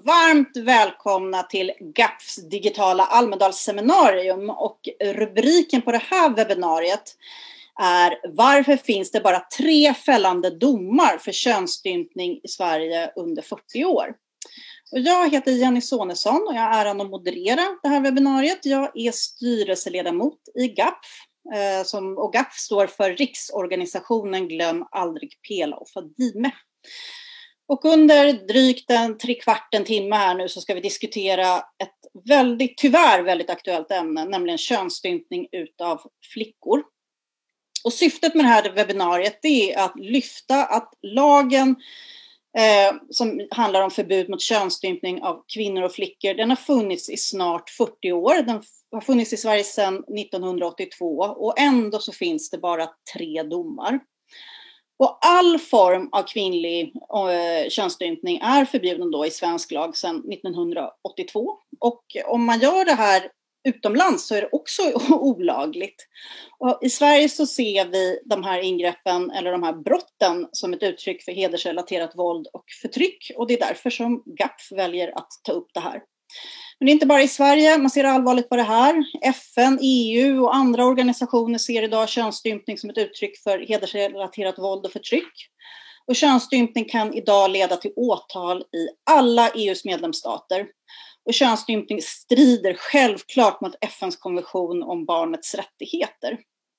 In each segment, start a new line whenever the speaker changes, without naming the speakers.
Varmt välkomna till GAPFs digitala Almedalsseminarium, och rubriken på det här webbinariet är: Varför finns det bara 3 fällande domar för könsstympning i Sverige under 40 år? Och jag heter Jenny Sonesson och jag har äran att moderera det här webbinariet. Jag är styrelseledamot i GAPF. Och GAPF står för Riksorganisationen Glöm aldrig Pela och Fadime. Och under drygt 3/4 timme här nu så ska vi diskutera ett tyvärr väldigt aktuellt ämne, nämligen könsstympning utav flickor. Och syftet med det här webbinariet är att lyfta att lagen som handlar om förbud mot könsstympning av kvinnor och flickor, den har funnits i snart 40 år. Den har funnits i Sverige sedan 1982 och ändå så finns det bara 3 domar. Och all form av kvinnlig könsstympning är förbjuden då i svensk lag sedan 1982. Och om man gör det här utomlands så är det också olagligt. Och i Sverige så ser vi de här ingreppen eller de här brotten som ett uttryck för hedersrelaterat våld och förtryck. Och det är därför som GAPF väljer att ta upp det här. Men det är inte bara i Sverige man ser allvarligt på det här. FN, EU och andra organisationer ser idag könsstympning som ett uttryck för hedersrelaterat våld och förtryck. Och könsstympning kan idag leda till åtal i alla EUs medlemsstater. Och könsstympning strider självklart mot FNs konvention om barnets rättigheter.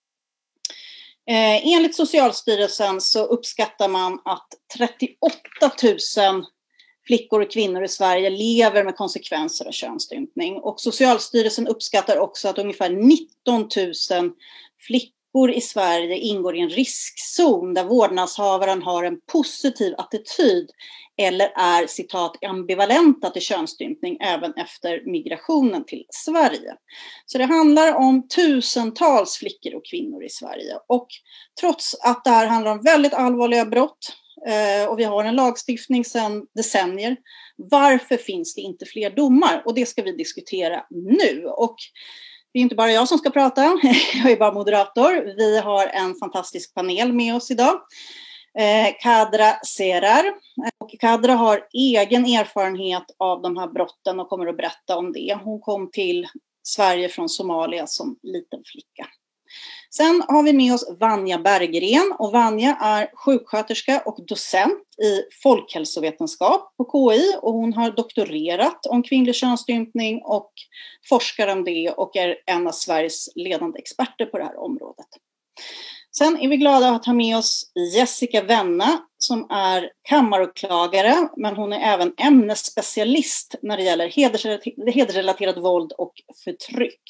Enligt Socialstyrelsen så uppskattar man att 38 000 flickor och kvinnor i Sverige lever med konsekvenser av könsstympning. Och Socialstyrelsen uppskattar också att ungefär 19 000 flickor i Sverige ingår i en riskzon där vårdnadshavaren har en positiv attityd eller är, citat, ambivalenta till könsstympning även efter migrationen till Sverige. Så det handlar om tusentals flickor och kvinnor i Sverige. Och trots att det här handlar om väldigt allvarliga brott och vi har en lagstiftning sedan decennier, varför finns det inte fler domar? Och det ska vi diskutera nu. Och det är inte bara jag som ska prata, jag är bara moderator. Vi har en fantastisk panel med oss idag. Kadra Serar. Och Kadra har egen erfarenhet av de här brotten och kommer att berätta om det. Hon kom till Sverige från Somalia som liten flicka. Sen har vi med oss Vanja Berggren, och Vanja är sjuksköterska och docent i folkhälsovetenskap på KI, och hon har doktorerat om kvinnlig könsstympning och forskar om det och är en av Sveriges ledande experter på det här området. Sen är vi glada att ha med oss Jessica Wenna som är kammaråklagare, men hon är även ämnesspecialist när det gäller hedersrelaterat våld och förtryck.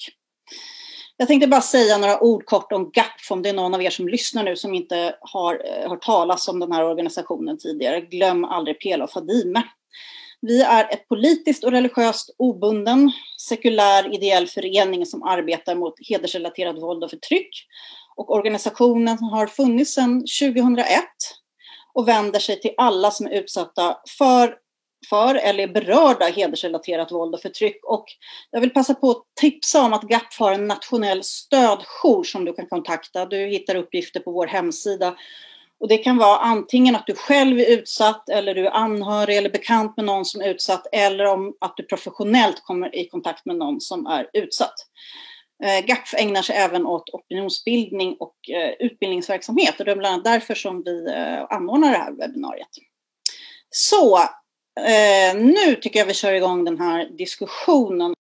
Jag tänkte bara säga några ord kort om GAPF, om det är någon av er som lyssnar nu som inte har hört talas om den här organisationen tidigare. Glöm aldrig Pela och Fadime. Vi är ett politiskt och religiöst obunden, sekulär ideell förening som arbetar mot hedersrelaterat våld och förtryck. Och organisationen har funnits sedan 2001 och vänder sig till alla som är utsatta för eller är berörda av hedersrelaterat våld och förtryck. Och jag vill passa på att tipsa om att GAPF har en nationell stödjour som du kan kontakta. Du hittar uppgifter på vår hemsida. Och det kan vara antingen att du själv är utsatt eller du är anhörig eller bekant med någon som är utsatt, eller om att du professionellt kommer i kontakt med någon som är utsatt. GAPF ägnar sig även åt opinionsbildning och utbildningsverksamhet, och det är bland annat därför som vi anordnar det här webbinariet. Så nu tycker jag vi kör igång den här diskussionen.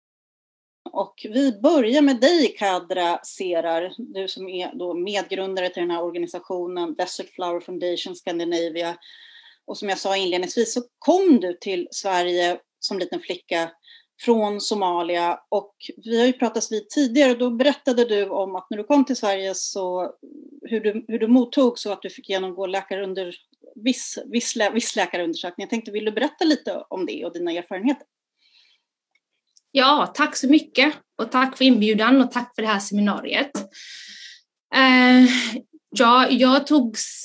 Och vi börjar med dig, Kadra Serar, du som är då medgrundare till den här organisationen Desert Flower Foundation Scandinavia. Och som jag sa inledningsvis så kom du till Sverige som liten flicka från Somalia, och vi har ju pratats vid tidigare, och då berättade du om att när du kom till Sverige så hur du mottog så att du fick genomgå viss läkarundersökning. Jag tänkte, vill du berätta lite om det och dina erfarenheter?
Ja, tack så mycket, och tack för inbjudan och tack för det här seminariet. Jag togs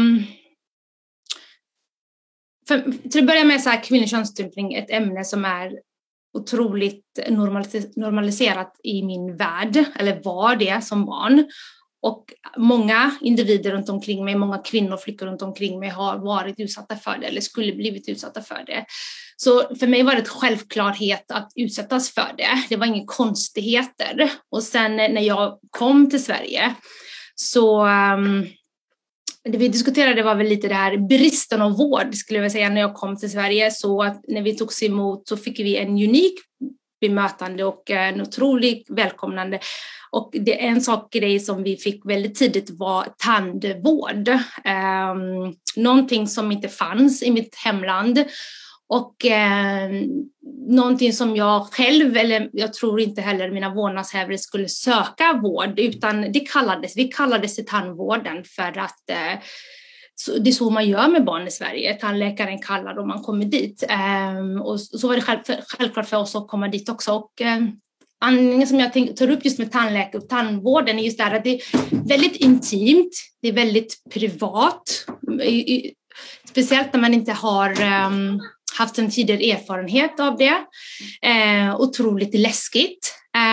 till att börja med så här, kvinnlig könsstympning, ett ämne som är otroligt normaliserat i min värld, eller var det som barn. Och många individer runt omkring mig, många kvinnor och flickor runt omkring mig har varit utsatta för det eller skulle blivit utsatta för det. Så för mig var det ett självklarhet att utsättas för det. Det var inga konstigheter. Och sen när jag kom till Sverige så det vi diskuterade var väl lite det här bristen av vård, skulle jag säga, när jag kom till Sverige. Så att när vi togs emot så fick vi en unik bemötande och en otroligt välkomnande. Och det är en grej som vi fick väldigt tidigt var tandvård. Någonting som inte fanns i mitt hemland. Och någonting som jag själv, eller jag tror inte heller mina vårdnadshavare skulle söka vård, utan vi kallades till tandvården för att det är så man gör med barn i Sverige. Tandläkaren kallar om man kommer dit. Och så var det självklart för oss att komma dit också. Och anledningen som jag tar upp just med tandläkare och tandvården är just där att det är väldigt intimt. Det är väldigt privat. Speciellt när man inte har haft en tidigare erfarenhet av det. Otroligt läskigt.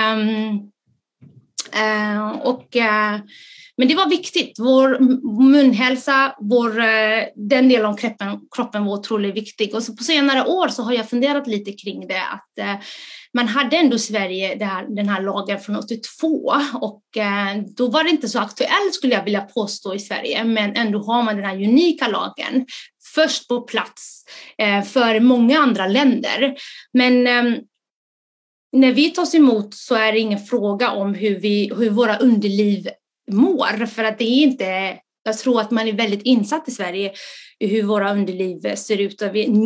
Men det var viktigt. Vår munhälsa, den delen av kroppen var otroligt viktig. Och så på senare år så har jag funderat lite kring det. Att man hade ändå i Sverige den här lagen från 82. Och då var det inte så aktuellt, skulle jag vilja påstå, i Sverige. Men ändå har man den här unika lagen först på plats för många andra länder. Men när vi tas emot så är det ingen fråga om hur våra underliv mår. För att det är inte, jag tror att man är väldigt insatt i Sverige i hur våra underliv ser ut.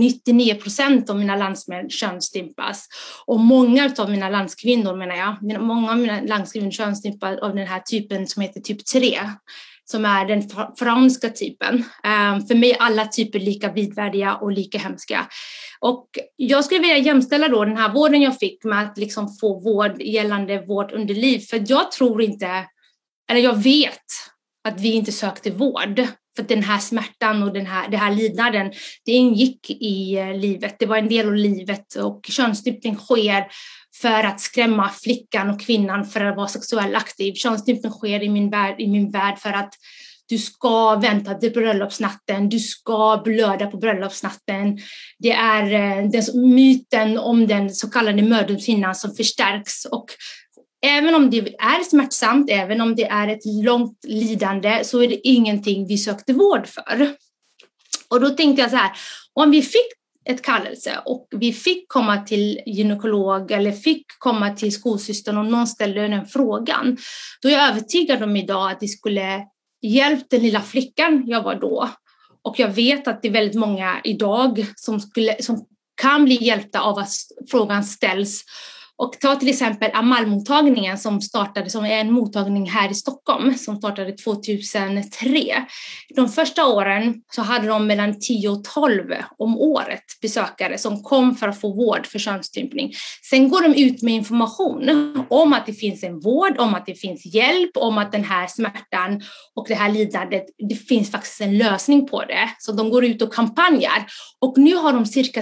99% av mina landsmän könsstympas. Och många av mina landskvinnor, många av mina landskvinnor könsstympas av den här typen som heter typ 3. Som är den franska typen. För mig är alla typer lika vidvärdiga och lika hemska. Och jag skulle vilja jämställa då den här vården jag fick med att liksom få vård gällande vårt underliv. För jag tror inte, eller jag vet att vi inte sökte vård. För den här smärtan och det här lidnaden, det ingick i livet. Det var en del av livet. Och könsstympning sker för att skrämma flickan och kvinnan för att vara sexuellt aktiv. Könsstympning sker i min värld för att du ska vänta till bröllopsnatten. Du ska blöda på bröllopsnatten. Det är den myten om den så kallade mödomshinnan som förstärks. Och även om det är smärtsamt, även om det är ett långt lidande, så är det ingenting vi sökte vård för. Och då tänkte jag så här, om vi fick ett kallelse och vi fick komma till gynekolog eller fick komma till skolsystern och någon ställde den frågan, då är jag övertygad om idag att det skulle hjälpa den lilla flickan jag var då. Och jag vet att det är väldigt många idag som kan bli hjälpta av att frågan ställs. Och ta till exempel Amalmottagningen som är en mottagning här i Stockholm som startade 2003. De första åren så hade de mellan 10 och 12 om året besökare som kom för att få vård för könsstympning. Sen går de ut med information om att det finns en vård, om att det finns hjälp, om att den här smärtan och det här lidandet, det finns faktiskt en lösning på det. Så de går ut och kampanjar. Och nu har de cirka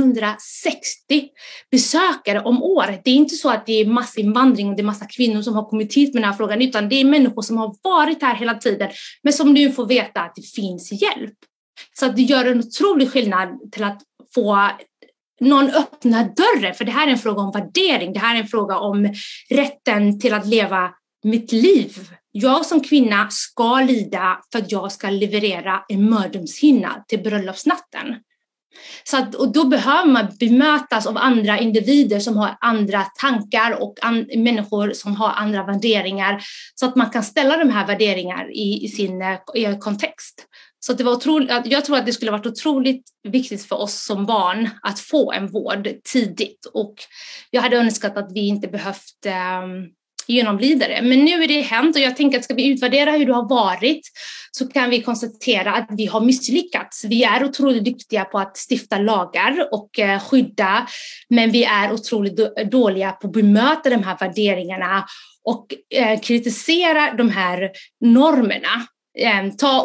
360 besökare om året. Det är inte så att det är massinvandring och det är massa kvinnor som har kommit hit med den här frågan, utan det är människor som har varit här hela tiden men som nu får veta att det finns hjälp. Så att det gör en otrolig skillnad till att få någon öppna dörren, för det här är en fråga om värdering, det här är en fråga om rätten till att leva mitt liv. Jag som kvinna ska lida för att jag ska leverera en mödomshinna till bröllopsnatten. Så att, och då behöver man bemötas av andra individer som har andra tankar och människor som har andra värderingar, så att man kan ställa de här värderingar i sin kontext. Så att det var jag tror att det skulle varit otroligt viktigt för oss som barn att få en vård tidigt, och jag hade önskat att vi inte behövt genomlida det. Men nu är det hänt, och jag tänker att ska vi utvärdera hur det har varit, så kan vi konstatera att vi har misslyckats. Vi är otroligt duktiga på att stifta lagar och skydda, men vi är otroligt dåliga på att bemöta de här värderingarna och kritisera de här normerna. Ta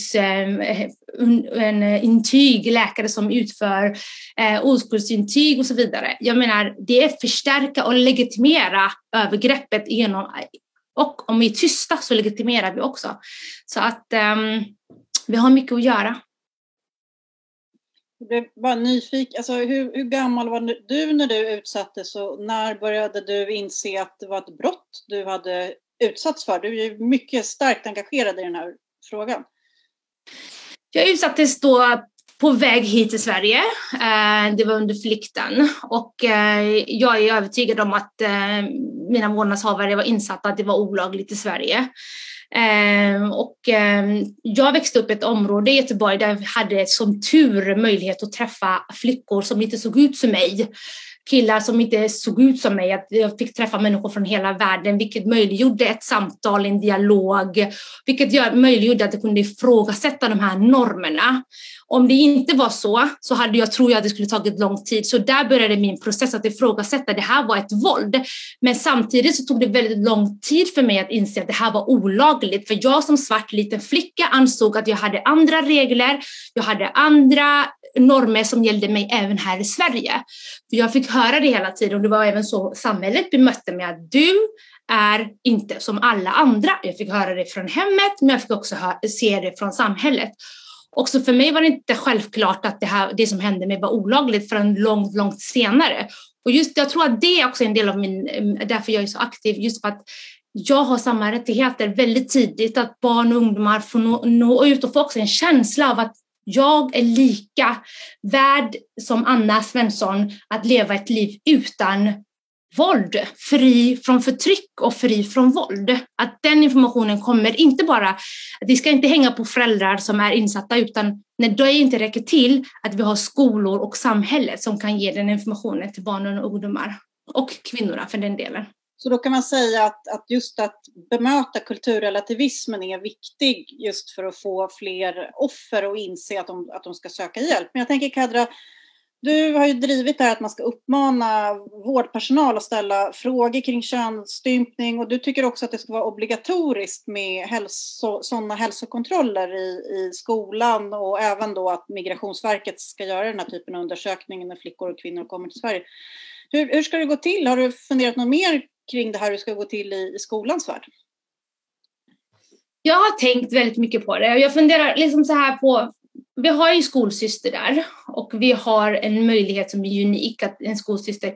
oskuldsintyg, läkare som utför oskuldsintyg och så vidare. Jag menar, det är förstärka och legitimera övergreppet genom, och om vi är tysta så legitimerar vi också. Så att vi har mycket att göra.
Jag blev bara nyfiken. Alltså, hur gammal var du när du utsattes och när började du inse att det var ett brott du hade utsatts för? Du är ju mycket starkt engagerad i den här frågan.
Jag utsattes då på väg hit till Sverige. Det var under flykten. Och jag är övertygad om att mina vårdnadshavare var insatta att det var olagligt i Sverige. Jag växte upp i ett område i Göteborg där jag hade som tur möjlighet att träffa flickor som inte såg ut som mig. Killar som inte såg ut som mig, att jag fick träffa människor från hela världen, vilket möjliggjorde ett samtal, en dialog, vilket möjliggjorde att jag kunde ifrågasätta de här normerna. Om det inte var så hade tror jag att det skulle tagit lång tid. Så där började min process att ifrågasätta, det här var ett våld. Men samtidigt så tog det väldigt lång tid för mig att inse att det här var olagligt. För jag som svart liten flicka ansåg att jag hade andra regler, jag hade andra normer som gällde mig även här i Sverige. För jag fick höra det hela tiden och det var även så samhället bemötte mig, att du är inte som alla andra. Jag fick höra det från hemmet, men jag fick också se det från samhället. Och så för mig var det inte självklart att det som hände mig var olagligt förrän långt senare. Och jag tror att det är också en del av därför jag är så aktiv, just för att jag har samma rättigheter väldigt tidigt, att barn och ungdomar får nå ut och få också en känsla av att jag är lika värd som Anna Svensson att leva ett liv utan våld, fri från förtryck och fri från våld. Att den informationen kommer inte bara, att det ska inte hänga på föräldrar som är insatta, utan när det inte räcker till att vi har skolor och samhället som kan ge den informationen till barnen och ungdomar och kvinnorna för den delen.
Så då kan man säga att just att bemöta kulturrelativismen är viktig just för att få fler offer och inse att de ska söka hjälp. Men jag tänker, Kadra, du har ju drivit det här att man ska uppmana vårdpersonal att ställa frågor kring könsstympning, och du tycker också att det ska vara obligatoriskt med sådana hälsokontroller i skolan, och även då att Migrationsverket ska göra den här typen av undersökningar när flickor och kvinnor kommer till Sverige. Hur ska det gå till? Har du funderat något mer kring det här, hur det ska gå till i skolans värld?
Jag har tänkt väldigt mycket på det. Jag funderar liksom så här på, vi har ju skolsyster där och vi har en möjlighet som är unik, att en skolsyster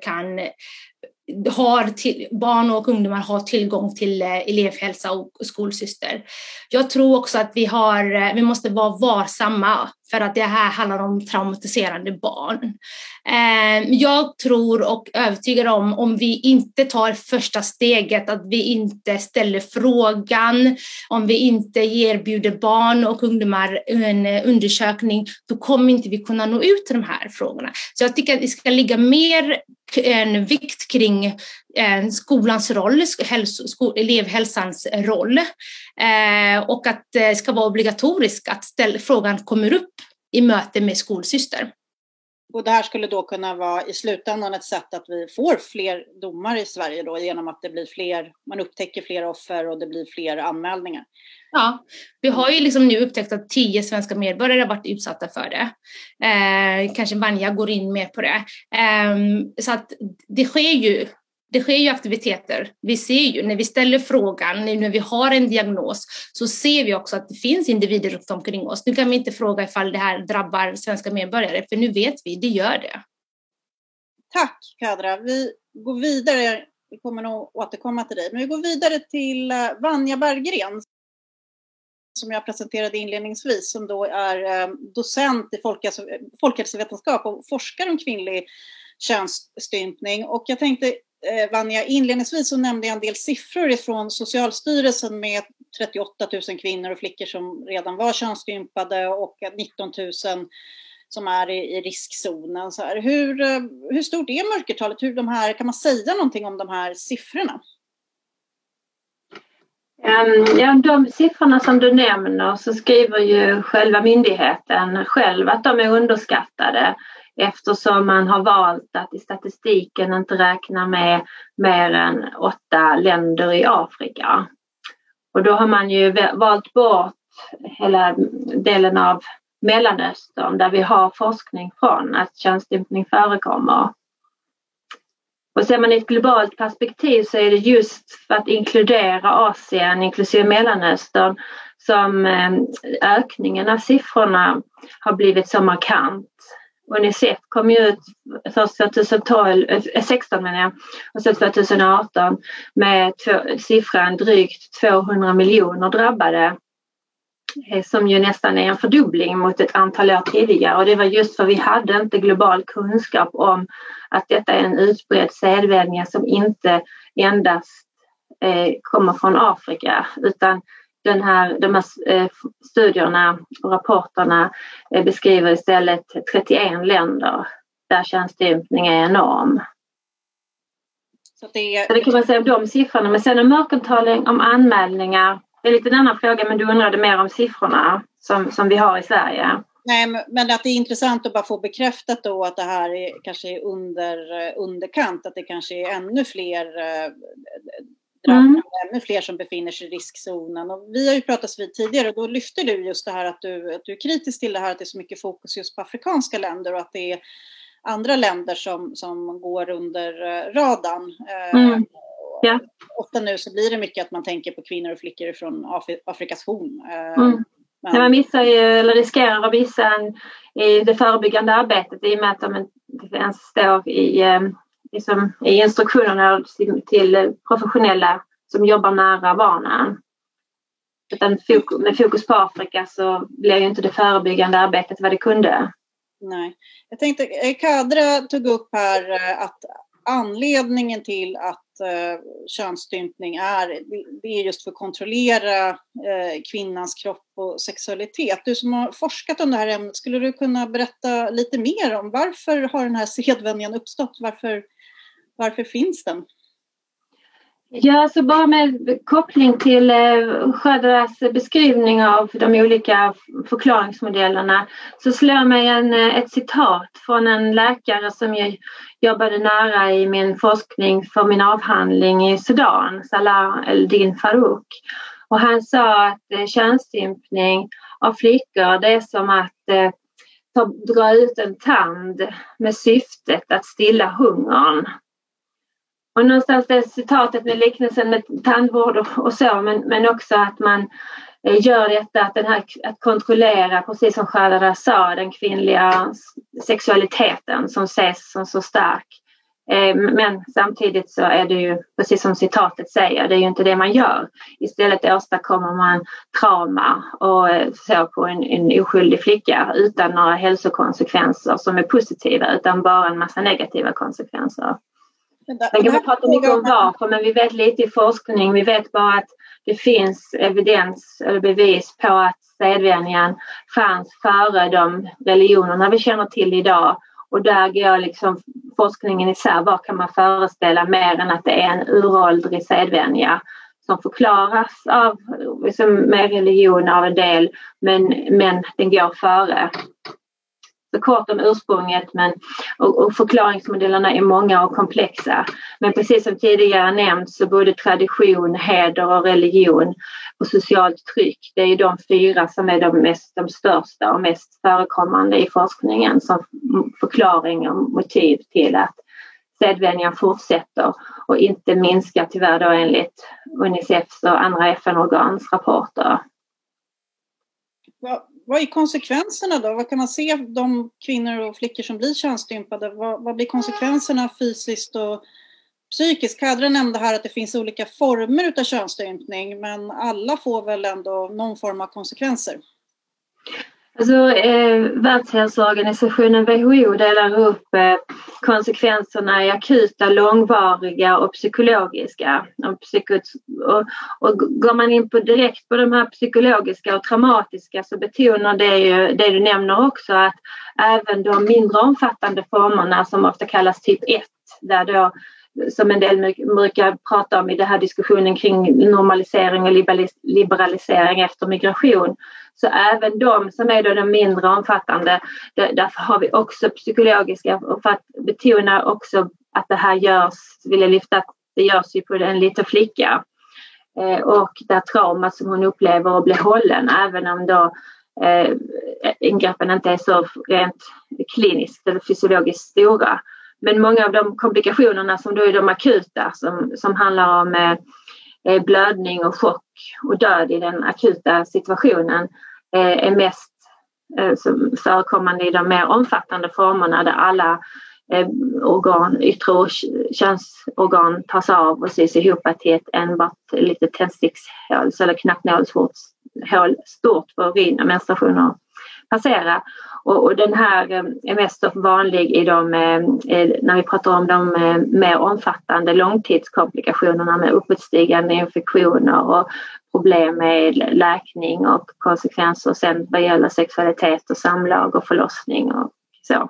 barn och ungdomar har tillgång till elevhälsa och skolsyster. Jag tror också att vi måste vara varsamma, för att det här handlar om traumatiserade barn. Jag tror och övertygar om vi inte tar första steget, att vi inte ställer frågan, om vi inte erbjuder barn och ungdomar en undersökning, då kommer inte vi kunna nå ut till de här frågorna. Så jag tycker att det ska ligga mer en vikt kring skolans roll, elevhälsans roll, och att det ska vara obligatoriskt att frågan kommer upp i möte med skolsyster.
Och det här skulle då kunna vara i slutändan ett sätt att vi får fler domar i Sverige då, genom att det blir man upptäcker fler offer och det blir fler anmälningar.
Ja, vi har ju liksom nu upptäckt att 10 svenska medborgare har varit utsatta för det. Kanske Vanja går in mer på det. Så att det sker ju aktiviteter. Vi ser ju, när vi ställer frågan, när vi har en diagnos, så ser vi också att det finns individer runt omkring oss. Nu kan vi inte fråga ifall det här drabbar svenska medborgare, för nu vet vi, det gör det.
Tack, Kadra. Vi går vidare. Vi kommer nog återkomma till dig. Men vi går vidare till Vanja Berggren, som jag presenterade inledningsvis, som då är docent i folkhälsovetenskap och forskar om kvinnlig könsstympning. Och jag tänkte, Vanja, inledningsvis så nämnde jag en del siffror från Socialstyrelsen med 38 000 kvinnor och flickor som redan var könsstympade och 19 000 som är i riskzonen. Så här, hur stort är mörkertalet? Kan man säga någonting om de här siffrorna?
Ja, de siffrorna som du nämner, så skriver ju själva myndigheten själv att de är underskattade, eftersom man har valt att i statistiken inte räkna med mer än 8 länder i Afrika. Och då har man ju valt bort hela delen av Mellanöstern, där vi har forskning från att könsstympning förekommer. Och ser man i ett globalt perspektiv så är det just för att inkludera Asien, inklusive Mellanöstern, som ökningen av siffrorna har blivit så markant. Unicef kom ju ut först 2016 menar jag, och så 2018 med siffran drygt 200 miljoner drabbade, som ju nästan är en fördubbling mot ett antal år tidigare. Och det var just för vi hade inte global kunskap om att detta är en utbredd sedvänja som inte endast kommer från Afrika, utan de här studierna och rapporterna beskriver istället 31 länder där könsstympning är enorm. Så det kan man säga om de siffrorna. Men sen om mörkertalet, om anmälningar, det är lite en annan fråga, men du undrade mer om siffrorna som vi har i Sverige.
Nej, men att det är intressant att bara få bekräftat då att det här kanske är underkant, att det kanske är ännu fler ännu fler som befinner sig i riskzonen. Och vi har ju pratat vid tidigare och då lyfter du just det här att du är kritisk till det här att det är så mycket fokus just på afrikanska länder och att det är andra länder som går under radarn.
Ja.
Ofta nu så blir det mycket att man tänker på kvinnor och flickor från Afrikas horn.
Men man missar ju, eller riskerar att missa i det förebyggande arbetet i och med att de inte ens står i instruktionerna till professionella som jobbar nära barnen. Utan med fokus på Afrika så blir ju inte det förebyggande arbetet vad det kunde.
Nej. Jag tänkte, Kadra tog upp här att anledningen till att könsstympning det är just för att kontrollera kvinnans kropp och sexualitet. Du som har forskat om det här ämnet, skulle du kunna berätta lite mer om varför har den här sedvänjan uppstått? Varför finns den?
Ja, så bara med koppling till Khadras beskrivning av de olika förklaringsmodellerna så slår mig ett citat från en läkare som jag jobbade nära i min forskning för min avhandling i Sudan, Salah El-Din Farouk. Och han sa att könsstympning av flickor, det är som att dra ut en tand med syftet att stilla hungern. Och någonstans det citatet med liknelsen med tandvård och så, men också att man gör detta, att kontrollera, precis som Khadra sa, den kvinnliga sexualiteten som ses som så stark. Men samtidigt så är det ju, precis som citatet säger, det är ju inte det man gör. Istället åstadkommer man trauma och så på en oskyldig flicka utan några hälsokonsekvenser som är positiva, utan bara en massa negativa konsekvenser. Man kan prata mycket om varför, men vi vet lite i forskning. Vi vet bara att det finns evidens eller bevis på att sedvänjan fanns före de religionerna vi känner till idag. Och där går liksom forskningen isär. Vad kan man föreställa mer än att det är en uråldrig sedvänja som förklaras av liksom, med religion av en del, men den går före. Så kort om ursprunget, och förklaringsmodellerna är många och komplexa. Men precis som tidigare nämnt så både tradition, heder och religion och socialt tryck, det är de 4 som är de största och mest förekommande i forskningen som förklaring och motiv till att sedvänjan fortsätter och inte minskar tyvärr då enligt Unicefs och andra FN-organs rapporter.
Vad är konsekvenserna då? Vad kan man se de kvinnor och flickor som blir könsstympade? Vad blir konsekvenserna fysiskt och psykiskt? Kadra nämnde här att det finns olika former av könsstympning, men alla får väl ändå någon form av konsekvenser?
Alltså, Världshälsoorganisationen WHO delar upp konsekvenserna i akuta, långvariga och psykologiska. Och går man in direkt på de här psykologiska och traumatiska så betonar det ju det du nämner också, att även de mindre omfattande formerna som ofta kallas typ 1, där då som en del brukar prata om i den här diskussionen kring normalisering och liberalisering efter migration. Så även de som är då de mindre omfattande, därför har vi också psykologiska, och för att betona också att det här görs, vill jag lyfta att det görs ju på en liten flicka. Och där trauma som hon upplever och blir hållen, även om då ingreppen inte är så rent kliniskt eller fysiologiskt stora. Men många av de komplikationerna som då är de akuta, som handlar om blödning och chock och död i den akuta situationen, är mest förekommande i de mer omfattande formerna där alla yttre och könsorgan tas av och sys ihop till ett enbart litet tändstickshål eller knappnålshål stort för urin och menstruationer passera. Och den här är mest vanlig i när vi pratar om de mer omfattande långtidskomplikationerna med uppåtstigande infektioner och problem med läkning och konsekvenser sen vad gäller sexualitet och samlag och förlossning och så.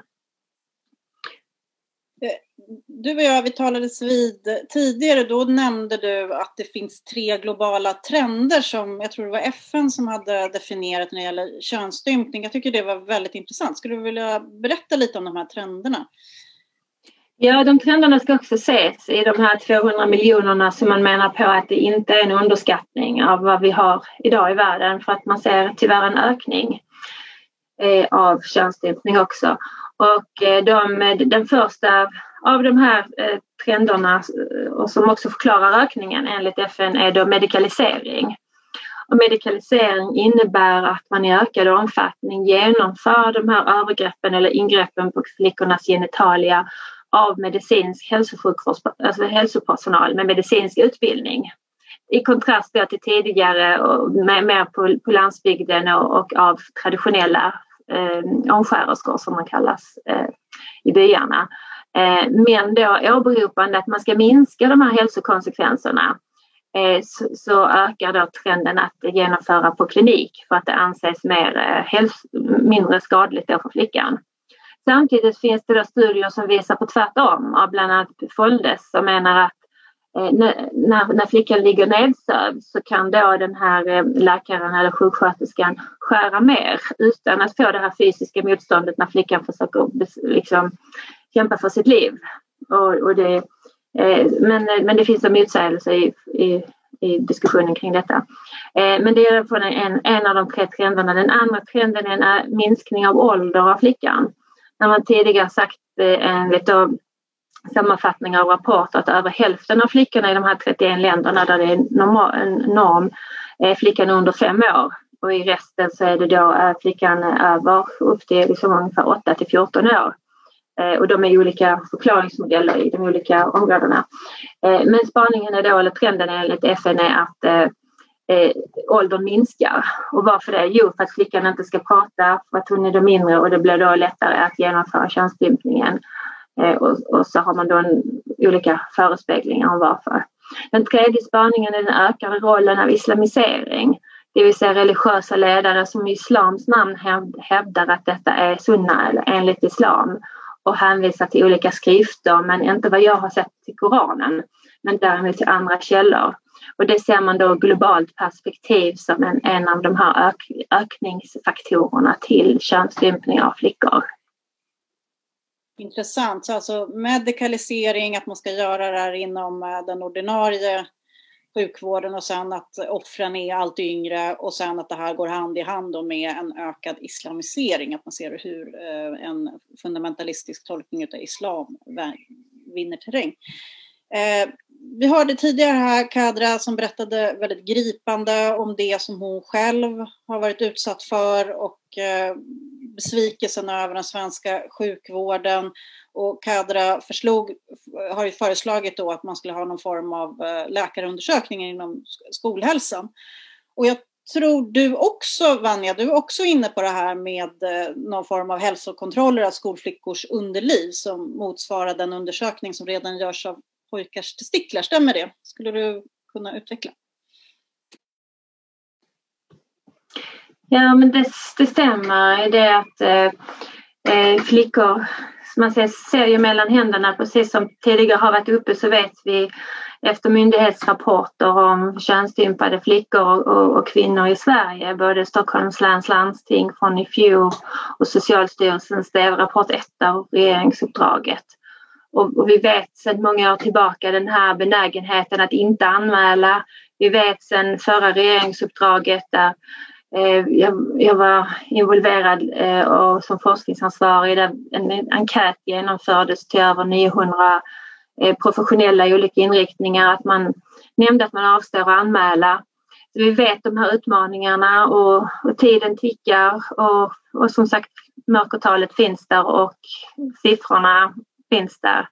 Du och jag, vi talades vid tidigare, då nämnde du att det finns 3 globala trender som jag tror det var FN som hade definierat när det gäller könsstympning. Jag tycker det var väldigt intressant. Skulle du vilja berätta lite om de här trenderna?
Ja, de trenderna ska också ses i de här 200 miljonerna som man menar på att det inte är en underskattning av vad vi har idag i världen, för att man ser tyvärr en ökning av könsstympning också. Och den första av de här trenderna och som också förklarar ökningen enligt FN är då medikalisering. Och medikalisering innebär att man i ökad omfattning genomför de här övergreppen eller ingreppen på flickornas genitalia av medicinsk hälsopersonal med medicinsk utbildning. I kontrast till tidigare mer på landsbygden och av traditionella omskärerskor som man kallas i byarna. Men då åberopande att man ska minska de här hälsokonsekvenserna så ökar då trenden att genomföra på klinik för att det anses mindre skadligt då för flickan. Samtidigt finns det då studier som visar på tvärtom av bland annat Foldes som menar att när flickan ligger nedsövd så kan då den här läkaren eller sjuksköterskan skära mer utan att få det här fysiska motståndet när flickan försöker kämpa för sitt liv. Men det finns en motsägelse i diskussionen kring detta. Men det är en av de 3 trenderna. Den andra trenden är en minskning av ålder av flickan. När man tidigare sagt enligt sammanfattning av rapporter att över hälften av flickorna i de här 31 länderna där det är en norm är flickan under 5 år. Och i resten så är det då flickan över upp till ungefär 8 till 14 år. Och de är olika förklaringsmodeller i de olika områdena. Men spaningen är då, eller trenden enligt FN är att åldern minskar. Och varför det? Jo, för att flickan inte ska prata, för att hon är då mindre och det blir då lättare att genomföra könsstympningen. Och så har man då olika förespeglingar om varför. Den tredje spaningen är den ökade rollen av islamisering. Det vill säga religiösa ledare som i islams namn hävdar att detta är sunna eller enligt islam. Och hänvisar till olika skrifter, men inte vad jag har sett till Koranen. Men däremot till andra källor. Och det ser man då globalt perspektiv som en av de här ökningsfaktorerna till könsstympning av flickor.
Intressant. Så alltså medikalisering, att man ska göra det här inom den ordinarie sjukvården och sen att offren är allt yngre och sen att det här går hand i hand med en ökad islamisering. Att man ser hur en fundamentalistisk tolkning av islam vinner terräng. Vi hörde tidigare här Kadra som berättade väldigt gripande om det som hon själv har varit utsatt för och besvikelsen över den svenska sjukvården. Och Kadra har ju föreslagit då att man skulle ha någon form av läkarundersökning inom skolhälsan. Och jag tror du också, Vanja, du är också inne på det här med någon form av hälsokontroller av skolflickors underliv som motsvarar den undersökning som redan görs av pojkars testiklar. Stämmer det? Skulle du kunna utveckla?
Ja, men det stämmer. Det är att flickor, man ser ju mellan händerna, precis som tidigare har varit uppe, så vet vi efter myndighetsrapporter om könsstympade flickor och kvinnor i Sverige, både Stockholms läns landsting från i fjol och Socialstyrelsens rapport 1 av regeringsuppdraget. Och vi vet sedan många år tillbaka den här benägenheten att inte anmäla. Vi vet sedan förra regeringsuppdraget där jag var involverad och som forskningsansvarig där en enkät genomfördes till över 900 professionella i olika inriktningar, att man nämnde att man avstår att anmäla. vi vet de här utmaningarna och tiden tickar och som sagt mörkertalet finns där och siffrorna finns där.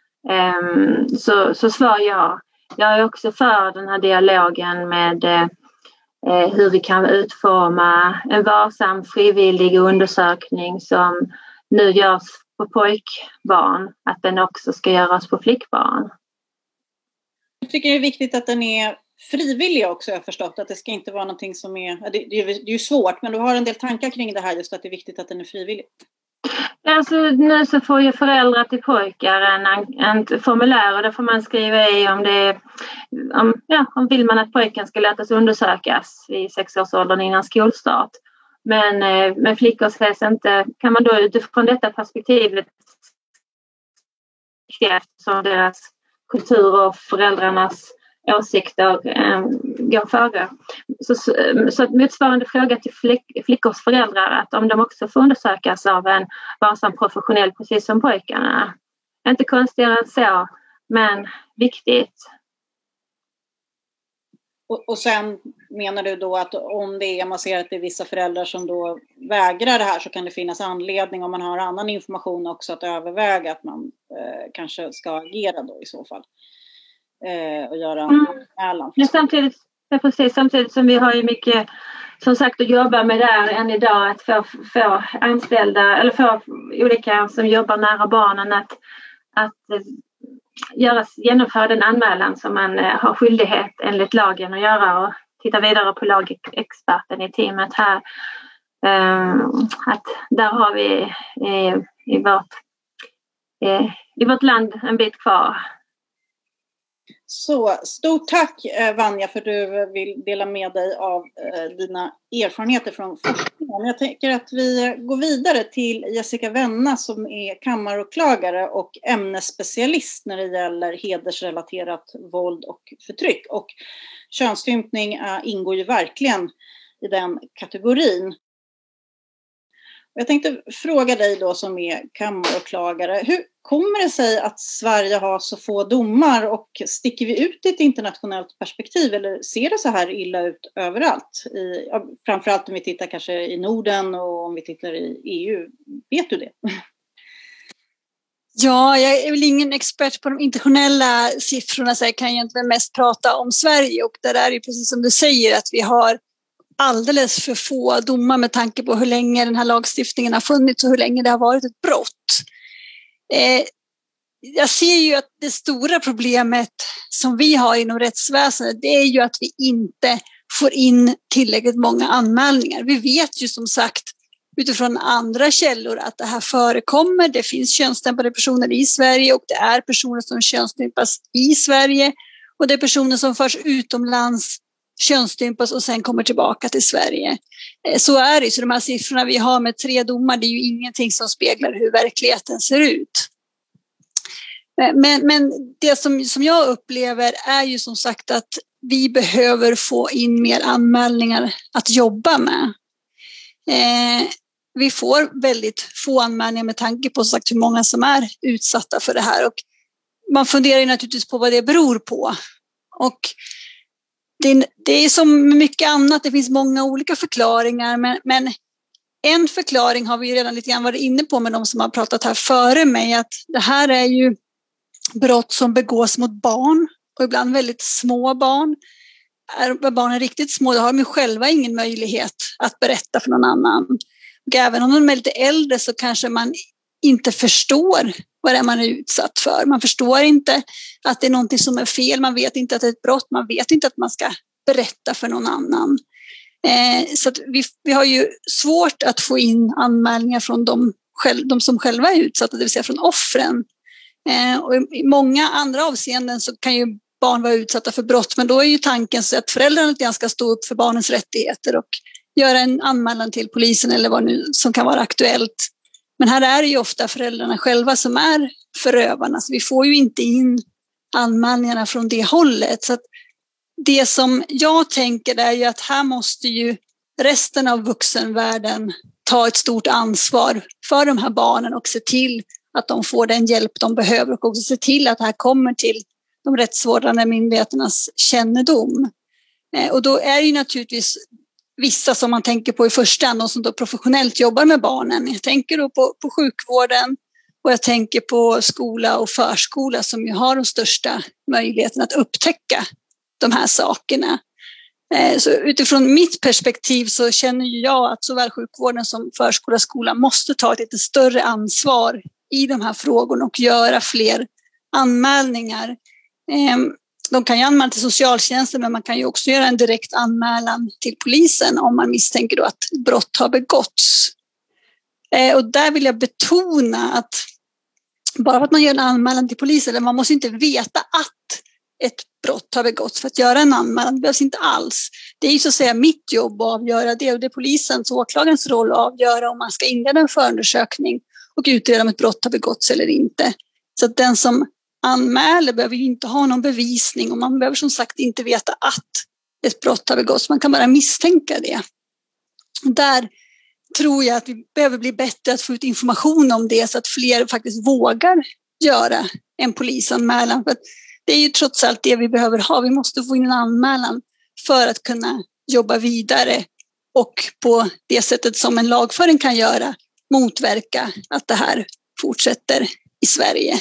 Så svar ja. Jag är också för den här dialogen med hur vi kan utforma en varsam frivillig undersökning som nu görs på pojkbarn, att den också ska göras på flickbarn.
Jag tycker det är viktigt att den är frivillig också, jag har förstått. Att det ska inte vara någonting som är... Det är ju svårt, men du har en del tankar kring det här, just att det är viktigt att den är frivillig.
Alltså, nu så får ju föräldrar till pojkar en formulär och där får man skriva i om vill man att pojken ska låtas undersökas i 6-årsåldern innan skolstart. Men flickor ses inte, kan man då utifrån detta perspektivet som deras kultur och föräldrarnas åsikter går före. Så att motsvarande fråga till flickors föräldrar, att om de också får undersökas av en varsam professionell precis som pojkarna. Inte konstigare än så, men viktigt.
Och sen menar du då att om man ser att det är vissa föräldrar som då vägrar det här, så kan det finnas anledning, om man har annan information också, att överväga att man kanske ska agera då i så fall. Och göra en anmälan.
Samtidigt som vi har ju mycket som sagt att jobba med där än idag, att få anställda eller få olika som jobbar nära barnen att genomföra den anmälan som man har skyldighet enligt lagen att göra, och titta vidare på lagexperten i teamet här. Att där har vi i vårt land en bit kvar.
Så stort tack Vanja för att du vill dela med dig av dina erfarenheter från forskningen. Jag tänker att vi går vidare till Jessica Wenna som är kammaråklagare och ämnesspecialist när det gäller hedersrelaterat våld och förtryck. Och könsstympning ingår ju verkligen i den kategorin. Jag tänkte fråga dig då som är kammaråklagare, hur kommer det sig att Sverige har så få domar, och sticker vi ut i ett internationellt perspektiv, eller ser det så här illa ut överallt? Framförallt om vi tittar kanske i Norden och om vi tittar i EU. Vet du det?
Ja, jag är väl ingen expert på de internationella siffrorna, så jag kan egentligen mest prata om Sverige, och där är det precis som du säger att vi har alldeles för få domar med tanke på hur länge den här lagstiftningen har funnits och hur länge det har varit ett brott. Jag ser ju att det stora problemet som vi har inom rättsväsendet, det är ju att vi inte får in tillräckligt många anmälningar. Vi vet ju som sagt utifrån andra källor att det här förekommer. Det finns könsstympade personer i Sverige, och det är personer som könsstympas i Sverige, och det är personer som förs utomlands, könsstympas och sen kommer tillbaka till Sverige. Så är det. Så de här siffrorna vi har med 3 domar, det är ju ingenting som speglar hur verkligheten ser ut. Men det som jag upplever är ju som sagt att vi behöver få in mer anmälningar att jobba med. Vi får väldigt få anmälningar med tanke på sagt hur många som är utsatta för det här, och man funderar ju naturligtvis på vad det beror på. Och det är som mycket annat, det finns många olika förklaringar, men en förklaring har vi ju redan lite grann varit inne på med de som har pratat här före mig, att det här är ju brott som begås mot barn, och ibland väldigt små barn. Är barnen riktigt små, då har de ju själva ingen möjlighet att berätta för någon annan. Och även om de är lite äldre så kanske man inte förstår vad det är man är utsatt för. Man förstår inte att det är någonting som är fel. Man vet inte att det är ett brott. Man vet inte att man ska berätta för någon annan. Så att vi har ju svårt att få in anmälningar från de som själva är utsatta, det vill säga från offren. Och i många andra avseenden så kan ju barn vara utsatta för brott, men då är ju tanken så att föräldrarna ska stå upp för barnens rättigheter och göra en anmälan till polisen eller vad nu som kan vara aktuellt. Men här är det ju ofta föräldrarna själva som är förövarna, så vi får ju inte in anmälningarna från det hållet. Så att det som jag tänker är ju att här måste ju resten av vuxenvärlden ta ett stort ansvar för de här barnen och se till att de får den hjälp de behöver, och också se till att det här kommer till de rättsvårdande myndigheternas kännedom. Och då är det ju naturligtvis vissa som man tänker på i första hand, de som då professionellt jobbar med barnen. Jag tänker då på sjukvården och jag tänker på skola och förskola som ju har de största möjligheterna att upptäcka de här sakerna. Så utifrån mitt perspektiv så känner jag att såväl sjukvården som förskola och skola måste ta ett lite större ansvar i de här frågorna och göra fler anmälningar. De kan ju anmäla till socialtjänsten, men man kan ju också göra en direkt anmälan till polisen om man misstänker då att brott har begåtts. Och där vill jag betona att bara för att man gör en anmälan till polisen, man måste inte veta att ett brott har begåtts för att göra en anmälan. Det behövs inte alls. Det är ju så att säga mitt jobb att avgöra det, och det är polisens och åklagarens roll att avgöra om man ska inleda en förundersökning och utreda om ett brott har begåtts eller inte. Så att den som anmäler behöver ju inte ha någon bevisning, och man behöver som sagt inte veta att ett brott har begåtts. Man kan bara misstänka det. Där tror jag att vi behöver bli bättre att få ut information om det, så att fler faktiskt vågar göra en polisanmälan. För att det är ju trots allt det vi behöver ha. Vi måste få in en anmälan för att kunna jobba vidare och på det sättet som en lagföring kan göra motverka att det här fortsätter i Sverige.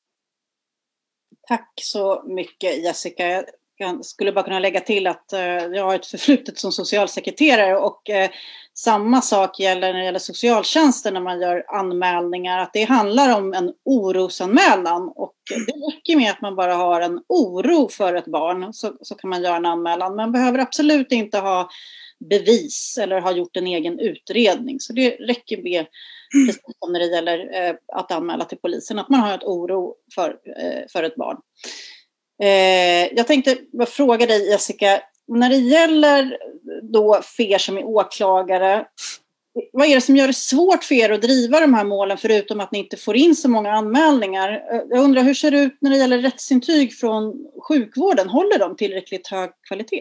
Tack så mycket, Jessica. Jag skulle bara kunna lägga till att jag har ett förflutet som socialsekreterare, och samma sak gäller när det gäller socialtjänsten när man gör anmälningar, att det handlar om en orosanmälan, och det räcker med att man bara har en oro för ett barn så kan man göra en anmälan. Man behöver absolut inte ha bevis eller ha gjort en egen utredning, så det räcker med, precis som när det gäller att anmäla till polisen, att man har ett oro för ett barn. Jag tänkte bara fråga dig, Jessica, när det gäller då för er som är åklagare, vad är det som gör det svårt för er att driva de här målen, förutom att ni inte får in så många anmälningar? Jag undrar, hur ser det ut när det gäller rättsintyg från sjukvården? Håller de tillräckligt hög kvalitet?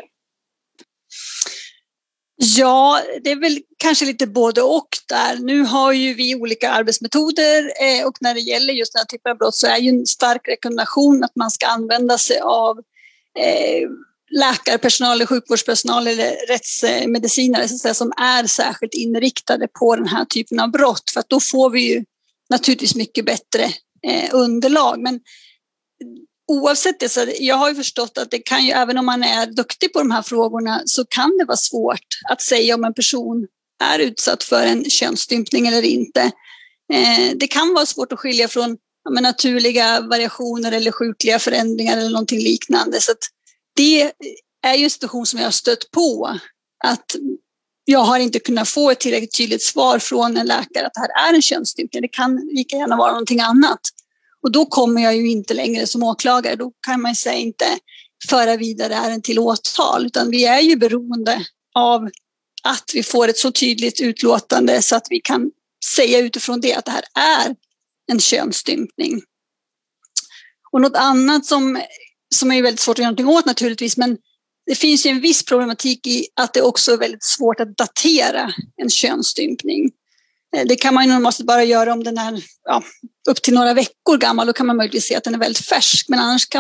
Ja, det är väl kanske lite både och där. Nu har ju vi olika arbetsmetoder, och när det gäller just den här typen av brott så är ju en stark rekommendation att man ska använda sig av läkarpersonal eller sjukvårdspersonal eller rättsmedicinare så att säga, som är särskilt inriktade på den här typen av brott, för att då får vi ju naturligtvis mycket bättre underlag. Men oavsett det, så jag har ju förstått att det kan ju, även om man är duktig på de här frågorna, så kan det vara svårt att säga om en person är utsatt för en könsstympning eller inte. Det kan vara svårt att skilja från naturliga variationer eller sjukliga förändringar eller någonting liknande. Så att det är ju en situation som jag har stött på, att jag har inte kunnat få ett tillräckligt tydligt svar från en läkare att det här är en könsstympning. Det kan lika gärna vara någonting annat. Och då kommer jag ju inte längre som åklagare. Då kan man säga inte föra vidare ärendet till åtal. Utan vi är ju beroende av att vi får ett så tydligt utlåtande så att vi kan säga utifrån det att det här är en könsstympning. Och något annat som är väldigt svårt att göra någonting åt naturligtvis, men det finns ju en viss problematik i att det också är väldigt svårt att datera en könsstympning. Det kan man ju normalt bara göra om den är upp till några veckor gammal. Då kan man möjligtvis se att den är väldigt färsk. Men annars kan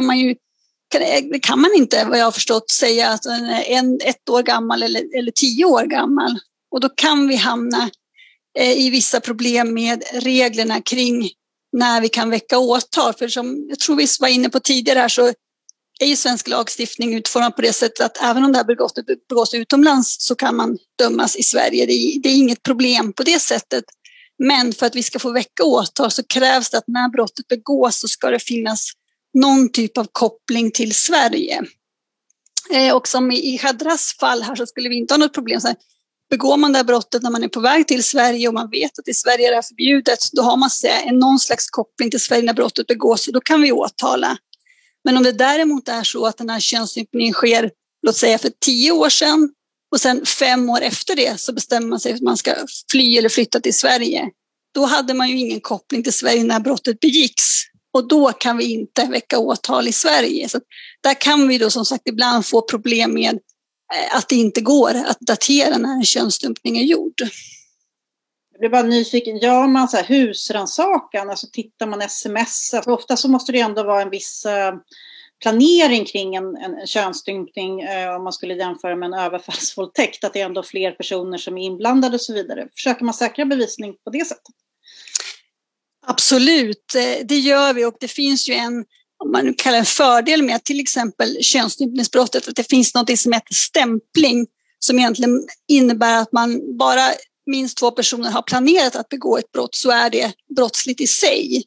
man inte, vad jag har förstått, säga att den är 1 år gammal eller 10 år gammal. Och då kan vi hamna i vissa problem med reglerna kring när vi kan väcka åtal. För som jag tror vi var inne på tidigare här, så är ju svensk lagstiftning utformad på det sättet att även om det här begås utomlands så kan man dömas i Sverige. Det är inget problem på det sättet. Men för att vi ska få väcka åtal så krävs det att när brottet begås så ska det finnas någon typ av koppling till Sverige. Och som i Khadras fall här så skulle vi inte ha något problem. Så här, begår man det här brottet när man är på väg till Sverige och man vet att i Sverige är det förbjudet, då har man någon slags koppling till Sverige när brottet begås och då kan vi åtala. Men om det däremot är så att den här könsstympningen sker, låt säga för 10 år sedan och sen 5 år efter det så bestämmer man sig att man ska fly eller flytta till Sverige. Då hade man ju ingen koppling till Sverige när brottet begicks. Och då kan vi inte väcka åtal i Sverige. Så där kan vi då som sagt ibland få problem med att det inte går att datera när en könsstympning är gjord.
Jag blir bara nyfiken, gör man så här husrannsakan, alltså tittar man sms? För ofta så måste det ändå vara en viss planering kring en könsstympning, om man skulle jämföra med en överfallsvåldtäkt, att det är ändå fler personer som är inblandade och så vidare. Försöker man säkra bevisning på det sättet?
Absolut, det gör vi, och det finns ju om man nu kallar en fördel med till exempel könsstympningsbrottet, att det finns något som heter stämpling, som egentligen innebär att man bara minst 2 personer har planerat att begå ett brott, så är det brottsligt i sig.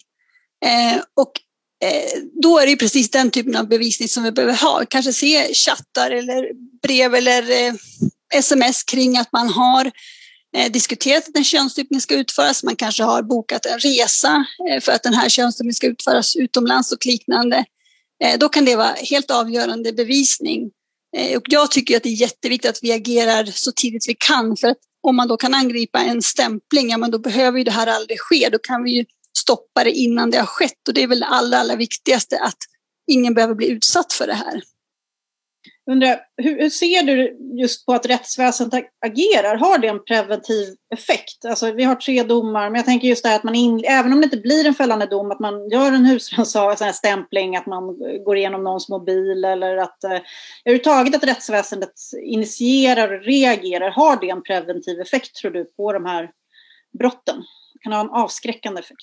Då är det precis den typen av bevisning som vi behöver ha. Kanske se chattar eller brev eller sms kring att man har diskuterat att en könsstympning ska utföras. Man kanske har bokat en resa för att den här könsstympningen ska utföras utomlands och liknande. Då kan det vara helt avgörande bevisning. Och jag tycker att det är jätteviktigt att vi agerar så tidigt vi kan, för att om man då kan angripa en stämpling, ja, men då behöver ju det här aldrig ske. Då kan vi ju stoppa det innan det har skett, och det är väl allra viktigaste, att ingen behöver bli utsatt för det här.
Undrar, hur ser du just på att rättsväsendet agerar? Har det en preventiv effekt? Alltså, vi har 3 domar, men jag tänker just det här att man även om det inte blir en fällande dom, att man gör en husrannsakan, stämpling, att man går igenom någons mobil, eller att överhuvudtaget att rättsväsendet initierar och reagerar. Har det en preventiv effekt, tror du, på de här brotten? Kan det ha en avskräckande effekt?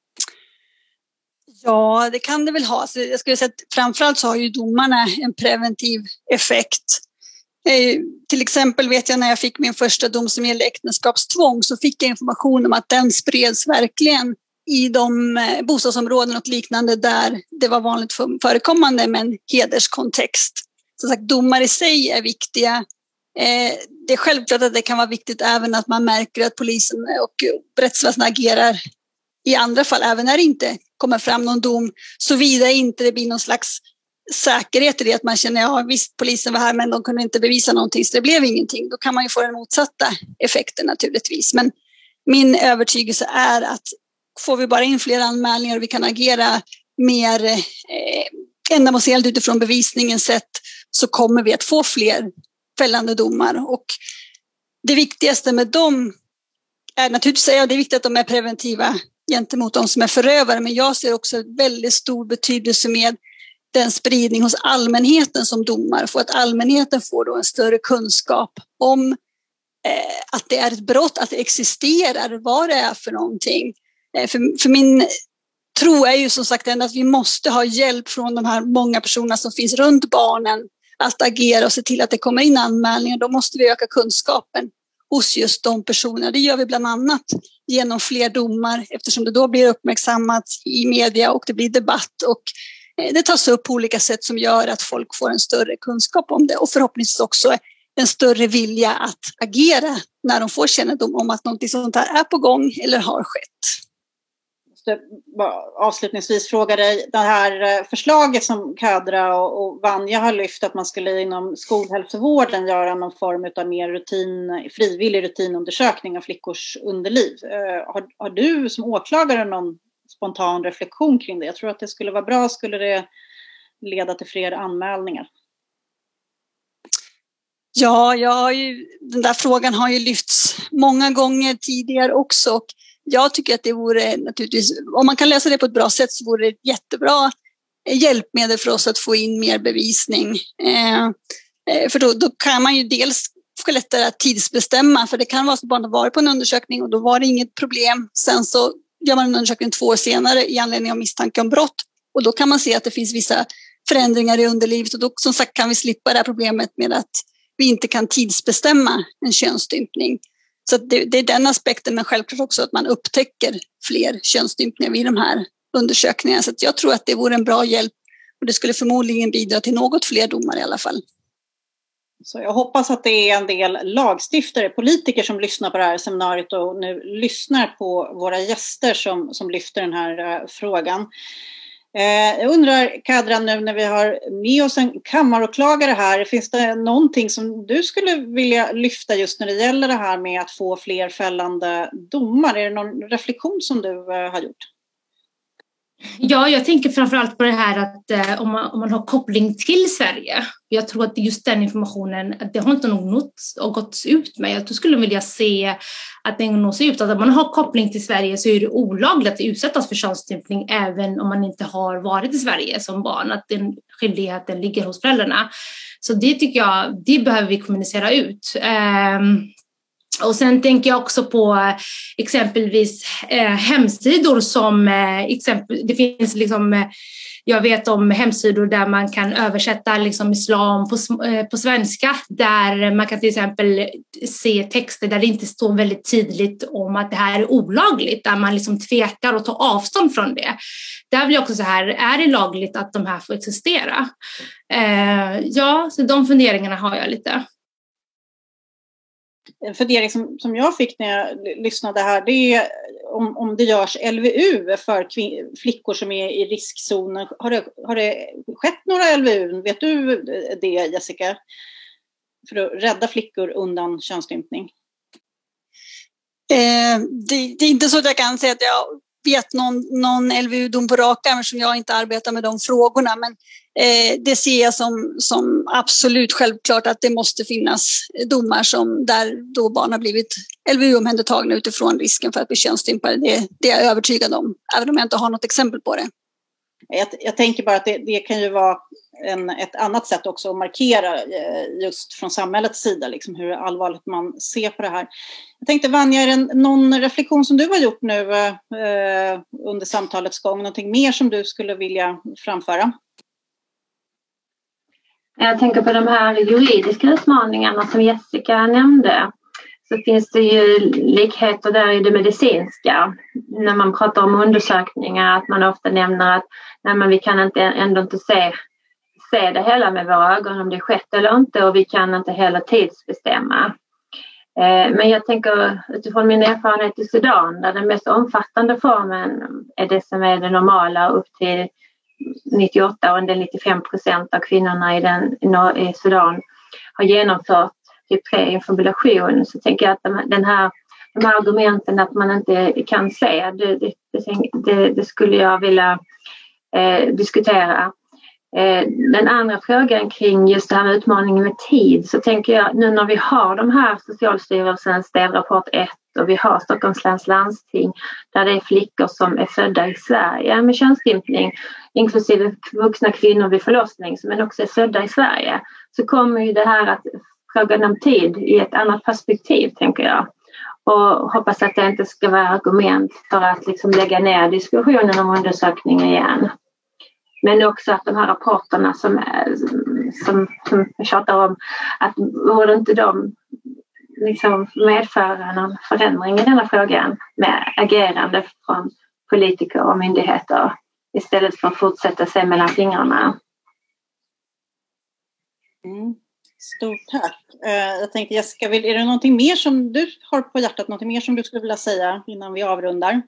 Ja, det kan det väl ha. Så jag skulle säga att framförallt så har ju domarna en preventiv effekt. Till exempel vet jag när jag fick min första dom som gällde äktenskapstvång, så fick jag information om att den spreds verkligen i de bostadsområden och liknande där det var vanligt förekommande med en hederskontext. Som sagt, domar i sig är viktiga. Det är självklart att det kan vara viktigt även att man märker att polisen och rättsväsendet agerar i andra fall, även när det inte kommer fram någon dom, såvida inte det blir någon slags säkerhet i det, att man känner, ja visst, polisen var här men de kunde inte bevisa någonting så det blev ingenting. Då kan man ju få den motsatta effekten naturligtvis. Men min övertygelse är att får vi bara in fler anmälningar och vi kan agera mer ändamålsenligt utifrån bevisningens sätt, så kommer vi att få fler fällande domar. Och det viktigaste med dem är naturligtvis, det är viktigt att de är preventiva gentemot de som är förövare, men jag ser också väldigt stor betydelse med den spridning hos allmänheten som domar får, att allmänheten får då en större kunskap om att det är ett brott, att det existerar, vad det är för någonting. För min tro är ju som sagt att vi måste ha hjälp från de här många personerna som finns runt barnen att agera och se till att det kommer in anmälningar. Då måste vi öka kunskapen hos just de personerna. Det gör vi bland annat genom fler domar, eftersom det då blir uppmärksammat i media och det blir debatt och det tas upp på olika sätt som gör att folk får en större kunskap om det och förhoppningsvis också en större vilja att agera när de får kännedom om att något sånt här är på gång eller har skett.
Avslutningsvis fråga dig, det här förslaget som Kadra och Vanja har lyft, att man skulle inom skolhälsovården göra någon form av mer frivillig rutinundersökning av flickors underliv. Har du som åklagare någon spontan reflektion kring det? Jag tror att det skulle vara bra, skulle det leda till fler anmälningar?
Ja, den där frågan har ju lyfts många gånger tidigare också, och jag tycker att det vore naturligtvis, om man kan lösa det på ett bra sätt, så vore det ett jättebra hjälpmedel för oss att få in mer bevisning. För då kan man ju dels få lättare att tidsbestämma, för det kan vara så att barnet har varit på en undersökning och då var det inget problem. Sen så gör man en undersökning 2 år senare i anledning av misstanke om brott, och då kan man se att det finns vissa förändringar i underlivet, och då som sagt kan vi slippa det här problemet med att vi inte kan tidsbestämma en könsstympning. Så det är den aspekten, men självklart också att man upptäcker fler könsstympningar vid de här undersökningarna. Så jag tror att det vore en bra hjälp, och det skulle förmodligen bidra till något fler domar i alla fall.
Så jag hoppas att det är en del lagstiftare, politiker som lyssnar på det här seminariet och nu lyssnar på våra gäster som lyfter den här frågan. Jag undrar, Kadra, nu när vi har med oss en kammaråklagare här, finns det någonting som du skulle vilja lyfta just när det gäller det här med att få fler fällande domar? Är det någon reflektion som du har gjort?
Ja, jag tänker framförallt på det här att om man har koppling till Sverige. Jag tror att just den informationen, att det har inte nog nått och gått ut med. Jag skulle vilja se att den nås ut. Att om man har koppling till Sverige så är det olagligt att utsättas för könsstympning även om man inte har varit i Sverige som barn. Att den skyldigheten ligger hos föräldrarna. Så det tycker jag, det behöver vi kommunicera ut. Och sen tänker jag också på exempelvis hemsidor som det finns liksom, jag vet om hemsidor där man kan översätta liksom islam på svenska, där man kan till exempel se texter där det inte står väldigt tydligt om att det här är olagligt, där man liksom tvekar och tar avstånd från det. Där blir också så här, är det lagligt att de här får existera? Ja, så de funderingarna har jag lite.
En fundering som jag fick när jag lyssnade här, det är om det görs LVU för flickor som är i riskzonen. Har det skett några LVU? Vet du det, Jessica? För att rädda flickor undan könsstympning?
Det är inte så att jag kan säga att jag vet någon LVU-dom på rak arm som jag inte arbetar med de frågorna, men det ser jag som absolut självklart att det måste finnas domar där då barn har blivit LVU-omhändertagna utifrån risken för att bli könsstympade. Det är jag övertygad om, även om jag inte har något exempel på det.
Jag tänker bara att det kan ju vara ett annat sätt också att markera just från samhällets sida, liksom hur allvarligt man ser på det här. Jag tänkte, Vanja, är det någon reflektion som du har gjort nu under samtalets gång? Någonting mer som du skulle vilja framföra?
Jag tänker på de här juridiska utmaningarna som Jessica nämnde. Så finns det ju likheter där i det medicinska. När man pratar om undersökningar, att man ofta nämner att nej, men vi kan ändå inte se det hela med våra ögon om det skett eller inte, och vi kan inte heller tidsbestämma. Men jag tänker utifrån min erfarenhet i Sudan, där den mest omfattande formen är det som är det normala, upp till 98 och en del 95% av kvinnorna i Sudan har genomfört typ 3 infibulation. Så tänker jag att de här argumenten att man inte kan se, det skulle jag vilja diskutera. Den andra frågan kring just det här med utmaningen med tid, så tänker jag nu när vi har de här Socialstyrelsens delrapport 1 och vi har Stockholms läns landsting där det är flickor som är födda i Sverige med könsstympning, inklusive vuxna kvinnor vid förlossning men också är födda i Sverige, så kommer ju det här att frågan om tid i ett annat perspektiv, tänker jag. Och hoppas att det inte ska vara argument för att liksom lägga ner diskussionen om undersökningen igen. Men också att de här rapporterna som tjatar om att borde inte de liksom medföra någon förändring i denna frågan med agerande från politiker och myndigheter istället för att fortsätta se mellan fingrarna.
Stort tack. Jag tänkte, Jessica, är det någonting mer som du har på hjärtat, någonting mer som du skulle vilja säga innan vi avrundar?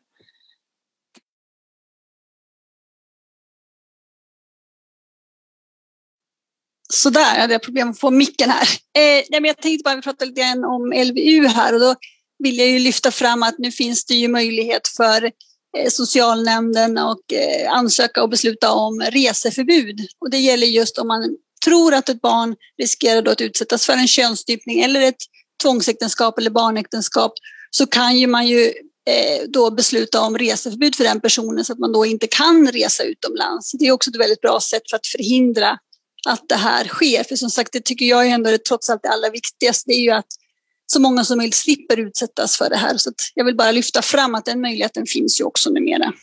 Sådär, jag hade problem att få micken här. Men jag tänkte bara, vi pratade lite grann om LVU här, och då vill jag ju lyfta fram att nu finns det ju möjlighet för socialnämnden att ansöka och besluta om reseförbud. Och det gäller just om man tror att ett barn riskerar då att utsättas för en könsstympning eller ett tvångsäktenskap eller barnäktenskap, så kan ju man ju då besluta om reseförbud för den personen så att man då inte kan resa utomlands. Det är också ett väldigt bra sätt för att förhindra att det här sker. För som sagt, det tycker jag är ändå trots allt det allra viktigaste. Det är ju att så många som möjligt slipper utsättas för det här. Så att jag vill bara lyfta fram att den möjligheten finns ju också numera.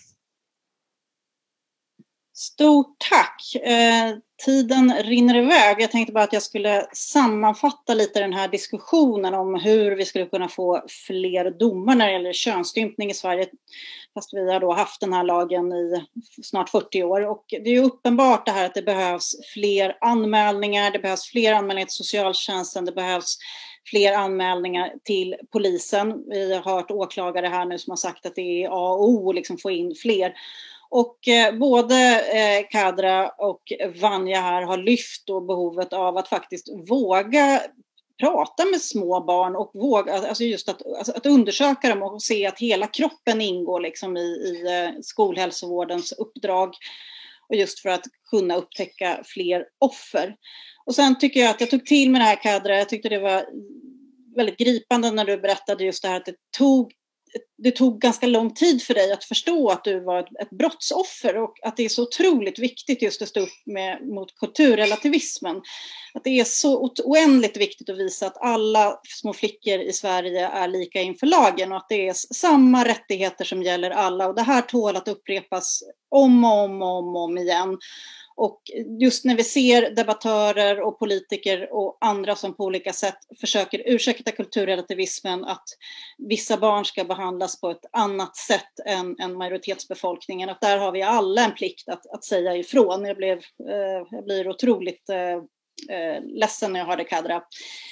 Stort tack. Tiden rinner iväg. Jag tänkte bara att jag skulle sammanfatta lite den här diskussionen om hur vi skulle kunna få fler domar när det gäller könsstympning i Sverige. Fast vi har då haft den här lagen i snart 40 år. Och det är ju uppenbart det här att det behövs fler anmälningar. Det behövs fler anmälningar till socialtjänsten. Det behövs fler anmälningar till polisen. Vi har hört åklagare här nu som har sagt att det är A och O liksom få in fler. Och både Kadra och Vanja här har lyft då behovet av att faktiskt våga prata med små barn och våga, alltså just att undersöka dem och se att hela kroppen ingår liksom i skolhälsovårdens uppdrag. Och just för att kunna upptäcka fler offer. Och sen tycker jag att jag tog till med det här, Kadra. Jag tyckte det var väldigt gripande när du berättade just det här att det tog ganska lång tid för dig att förstå att du var ett brottsoffer och att det är så otroligt viktigt just att stå upp mot kulturrelativismen. Att det är så oändligt viktigt att visa att alla små flickor i Sverige är lika inför lagen och att det är samma rättigheter som gäller alla. Och det här tål att upprepas om igen. Och just när vi ser debattörer och politiker och andra som på olika sätt försöker ursäkta kulturrelativismen, att vissa barn ska behandlas på ett annat sätt än majoritetsbefolkningen, att där har vi alla en plikt att säga ifrån. Jag blir otroligt ledsen när jag hörde Kadra.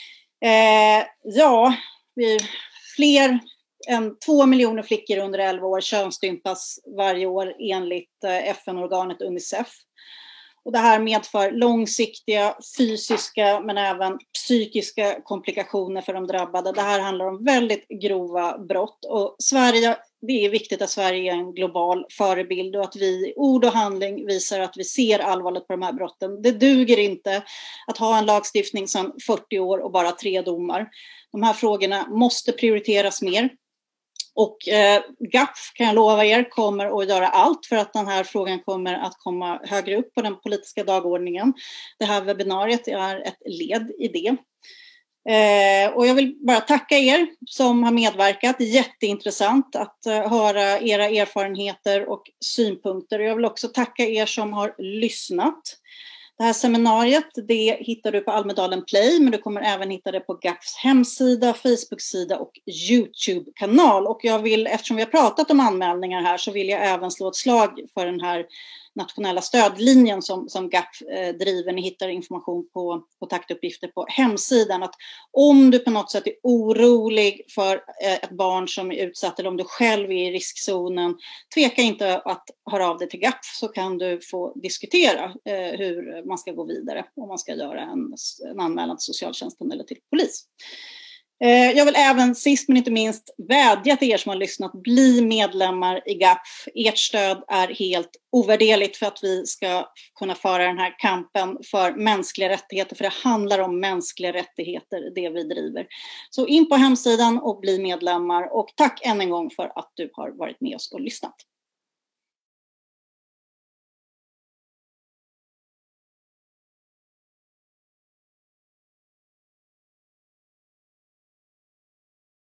Fler än 2 miljoner flickor under 11 år könsstympas varje år enligt FN-organet UNICEF. Och det här medför långsiktiga fysiska men även psykiska komplikationer för de drabbade. Det här handlar om väldigt grova brott. Och det är viktigt att Sverige är en global förebild och att vi i ord och handling visar att vi ser allvarligt på de här brotten. Det duger inte att ha en lagstiftning sedan 40 år och bara 3 domar. De här frågorna måste prioriteras mer. Och GAPF, kan jag lova er, kommer att göra allt för att den här frågan kommer att komma högre upp på den politiska dagordningen. Det här webbinariet är ett led i det. Och jag vill bara tacka er som har medverkat. Jätteintressant att höra era erfarenheter och synpunkter. Och jag vill också tacka er som har lyssnat. Det här seminariet, det hittar du på Almedalen Play, men du kommer även hitta det på GAPFs hemsida, Facebook-sida och YouTube-kanal. Och eftersom vi har pratat om anmälningar här, så vill jag även slå ett slag för den här nationella stödlinjen som GAPF driver. Ni hittar information på kontaktuppgifter på hemsidan. Att om du på något sätt är orolig för ett barn som är utsatt eller om du själv är i riskzonen, tveka inte att höra av dig till GAPF, så kan du få diskutera hur man ska gå vidare, om man ska göra en anmälan till socialtjänsten eller till polis. Jag vill även sist men inte minst vädja till er som har lyssnat, bli medlemmar i GAPF. Ert stöd är helt ovärderligt för att vi ska kunna föra den här kampen för mänskliga rättigheter, för det handlar om mänskliga rättigheter, det vi driver. Så in på hemsidan och bli medlemmar, och tack än en gång för att du har varit med oss och lyssnat.